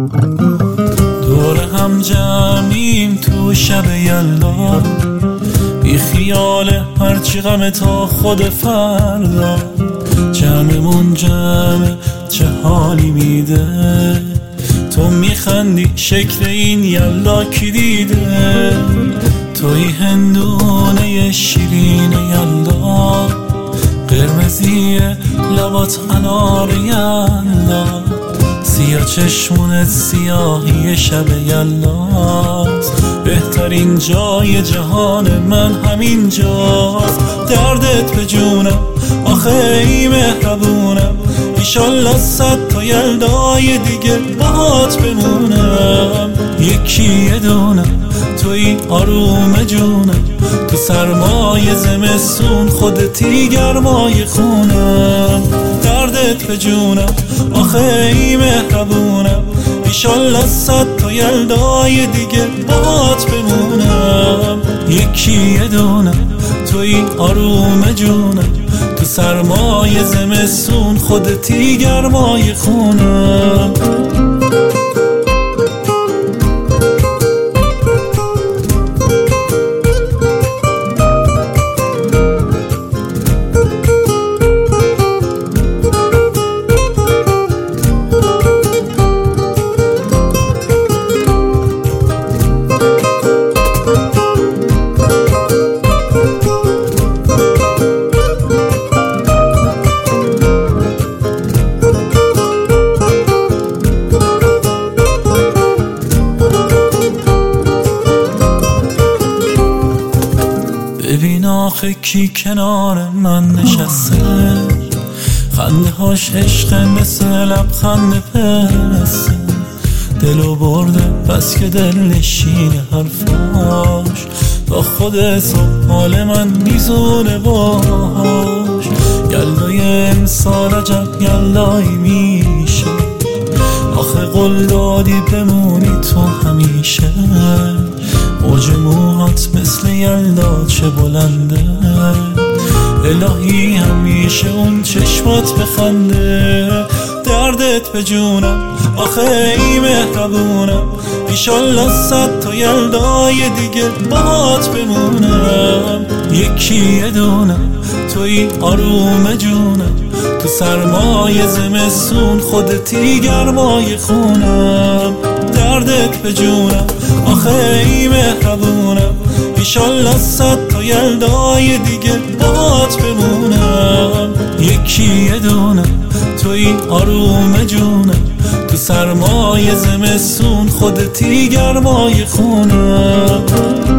دور هم جمعیم تو شب یلدا، بی خیال هرچی غم تا خود فردا. جمعمون جمع چه حالی میده، تو میخندی شکل این یلدا کی دیده. توی هندونه شیرین یلدا، قرمزی لبات انار یلدا، سیاه چشمونت سیاهی شب یلداست. بهترین جای جهان من همین جاست. دردت به جونم آخه ای مهربونم، ایشالله 100 تا یلدای دیگه باهات بمونم. یکی یه دونم توی آروم جونم، تو سرمای زمستون خودتی گرمای خونم. دردت به جونم آخه ای مهربونم، ایشالله 100 تا یلدای دیگه باهات بمونم. یکی یه دونم توی آروم جونم، تو سرمای زمستون خودتی گرمای خونم. ببین آخه کی کنار من نشسته، خنده هاش عشق مثل لبخند پرسته. دلو برده بس که دل نشینه حرفاش، تا خود صبح حال من میزونه باش. یلدای امسال عجب یلدایی میشه، آخه قول دادی بمونی تو همیشه. موج موهات مثل یلدا چه بلنده، الهی همیشه اون چشمات بخنده. دردت به جونم آخه ای مهربونم، ایشالله 100 تا یلدای دیگه باهات بمونم. یکی یه دونم توی آروم جونم، تو سرمای زمستون خودتی گرمای خونم. دردت به جونم آخه ای مهربونم، ایشالله 100 تا یلدای دیگه باهات بمونم. یکی یه دونم توی آروم جونم، تو سرمای زمستون خودتی گرمای خونم.